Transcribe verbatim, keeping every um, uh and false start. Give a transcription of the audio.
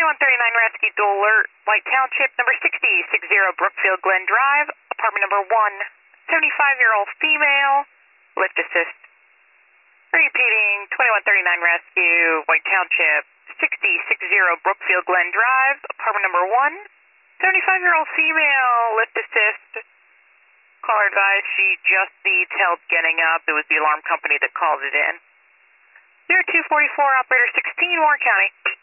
twenty-one thirty-nine Rescue Dual Alert, White Township, number sixty, sixty Brookfield Glen Drive, apartment number one, seventy-five-year-old female, lift assist. Repeating, twenty-one thirty-nine Rescue, White Township, sixty, sixty Brookfield Glen Drive, apartment number one, seventy-five-year-old female, lift assist. Caller advised she just needs help getting up. It was the alarm company that called it in. zero two four four, operator sixteen, Warren County.